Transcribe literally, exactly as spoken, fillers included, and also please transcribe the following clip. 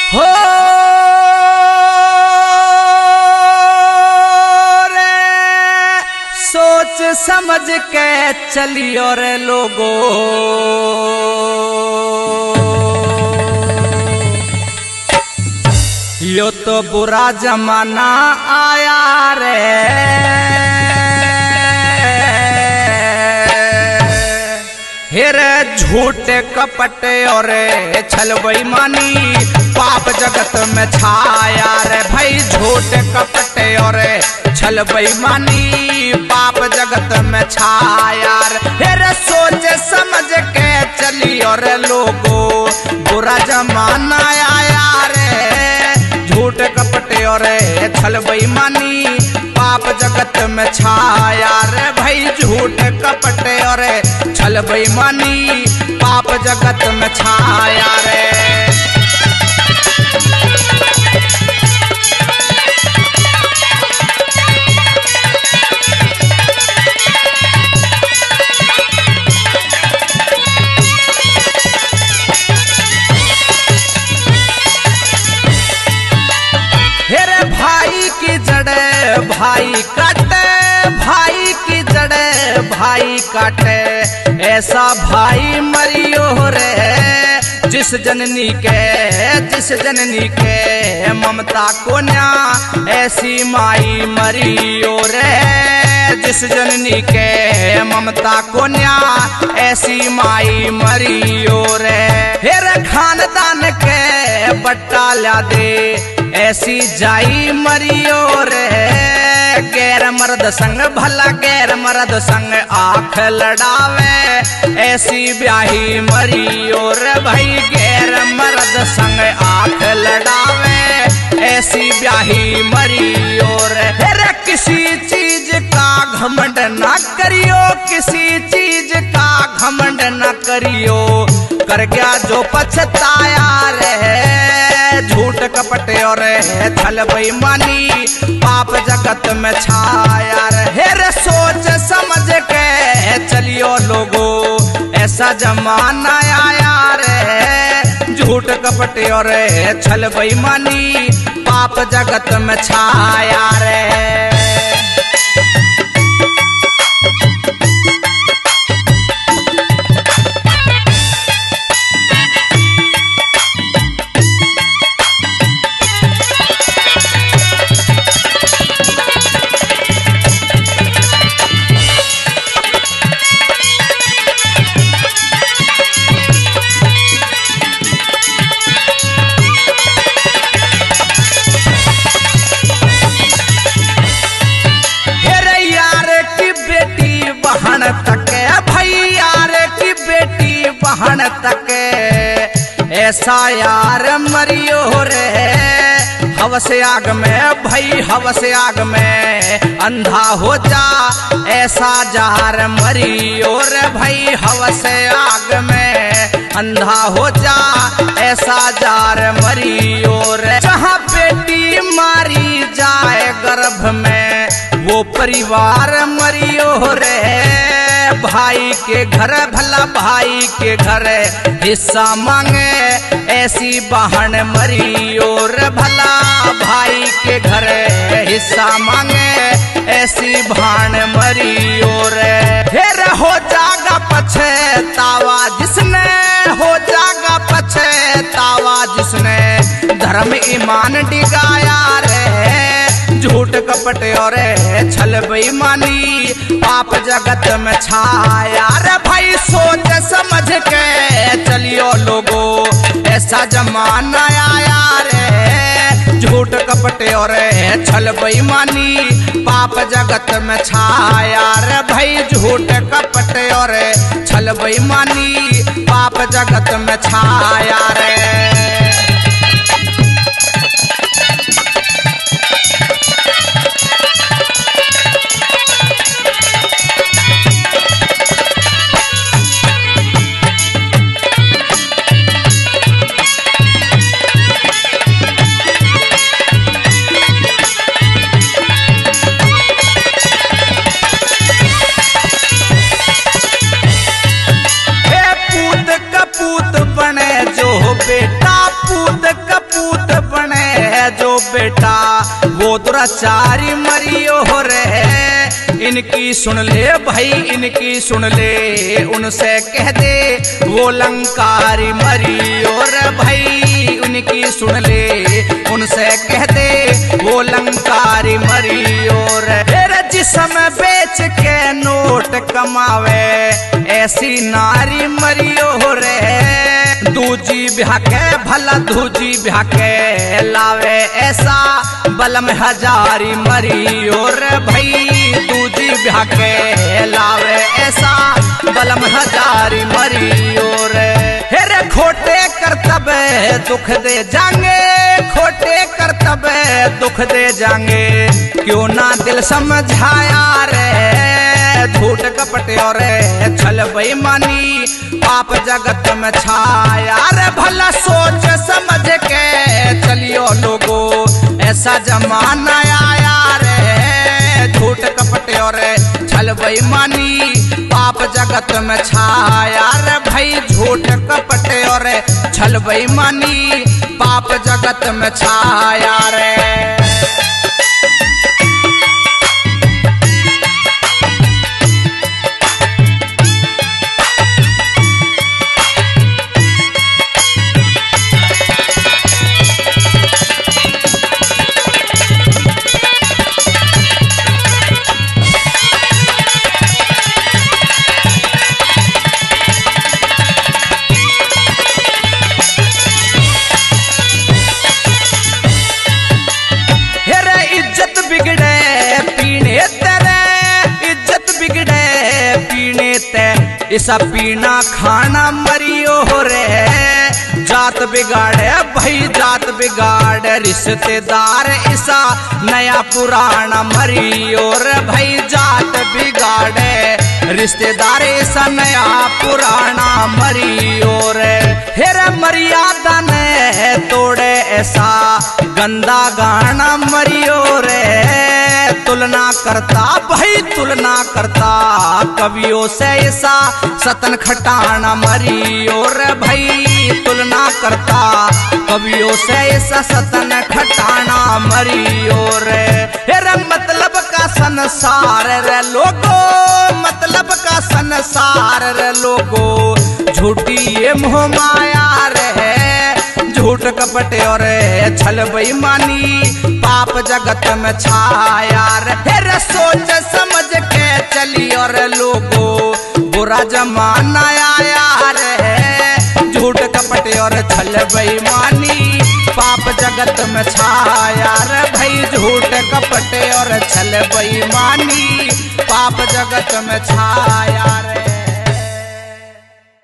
हो रे सोच समझ के चलियो रे लोगो, यो तो बुरा जमाना आया रे। हेरे झूठे कपट और छल बेईमानी पाप जगत में छाया रे भाई। झूठे कपट और छल बेईमानी पाप जगत में छाया रे। हेरे सोच समझ के चली और लोगो, बुरा जमाना आया रे। झूठ कपट और छल बेईमानी पाप जगत में छाया रे भाई। झूठ कपट और छल बेईमानी पाप जगत में छाया रे। हेरे भाई की जड़े भाई काटे, भाई की जड़े भाई काटे। ऐसा भाई मरियो रे जिस जननी के, जिस जननी के ममता को न्या। ऐसी माई मरियो रे जिस जननी के ममता को न्या। ऐसी माई मरियो रे। हेरे खानदान के बट्टा ला दे, ऐसी जाई मरियो रे। गैर मर्द संग भला गैर मर्द संग आंख लड़ावे। ऐसी ब्याही मरियो रे भाई। गैर मर्द संग आंख लड़ावे, ऐसी ब्याही मरियो रे। रे किसी चीज का घमंड ना करियो, किसी चीज का घमंड ना करियो। कर गया जो पछताया रे। झूठ कपट और छल बेईमानी पाप जगत में छाया रे। हेरे सोच समझ के चलियो लोगो, ऐसा जमाना आया रे। झूठ कपट और छल बेईमानी पाप जगत में छाया रे। बहन तके भैया रे की बेटी बहन तके। ऐसा यार मरियो रे हवस आग में भाई, हवस आग में अंधा हो जा। ऐसा जार मरियो रे भाई। हवस आग में अंधा हो जा, ऐसा जार मरियो रे। जहाँ बेटी मारी जाए गर्भ में, वो परिवार मरियो रे। भाई के घर भला भाई के घर हिस्सा मांगे। ऐसी बहन मरियो रे भला भाई के घर हिस्सा मांगे। ऐसी बहन मरियो रे। फिर हो जागा पछतावा जिसने, हो जागा पछतावा जिसने धर्म ईमान डिगाया रे। झूठ कपट और छल बेईमानी पाप जगत में छाया रे भाई। सोच समझ के चलियो लोगो, ऐसा जमाना आया रे। झूठ कपट और छल बेईमानी पाप जगत में छाया रे भाई। झूठ कपट और छल बेईमानी पाप जगत में छाया रे। बेटा वो दुराचारी मरियो रे। इनकी सुन ले भाई इनकी सुन ले, उनसे कह दे वो लंकारी मरियो रे भाई। उनकी सुन ले उनसे कह दे वो लंकारी मरियो रे। जिसम बेच के नोट कमावे ऐसी नारी मरियो रे। दूजी ब्याह के भला दूजी ब्याह के लावे ऐसा बलम हजारी मरियो रे भाई। दूजी ब्याह के लावे ऐसा बलम हजारी मरियो रे। हेरे खोटे करतबे दुख दे जाएंगे, खोटे करतबे दुख दे जाएंगे। क्यों ना दिल समझाया रे, झूठ कपट और छल बेईमानी पाप जगत में छाया रे। भला सोच समझ के चलियो लोगो ऐसा जमाना आया रे। झूठ कपट और छल बेईमानी पाप जगत में छाया रे भाई। झूठ कपट और छल बेईमानी पाप जगत में छाया रे। इसा पीना खाना मरियो रे। जात बिगाड़े भाई जात बिगाड़े रिश्तेदार इसा नया पुराना मरियो रे भाई। जात बिगाड़े रिश्तेदार ऐसा नया पुराना मरियो रे। हेरे मर्यादा ने तोड़े ऐसा गंदा गाना मरियो रे। तुलना करता भाई तुलना करता कवियों से ऐसा सतन खटाना मरियो रे भाई। तुलना करता कवियों से ऐसा सतन खटाना मरियो रे। हेरे मतलब का संसार रे लोगो, मतलब का संसार रे लोगो। झूठी ये मोह माया रे, झूठ कपट और छल बेईमानी पाप जगत में छाया रे। सोच समझ के चली और लोगो बुरा जमाना आया रे। झूठ कपट और छल बेईमानी पाप जगत में छाया रे भाई। झूठ कपट और छल बेईमानी पाप जगत में छाया।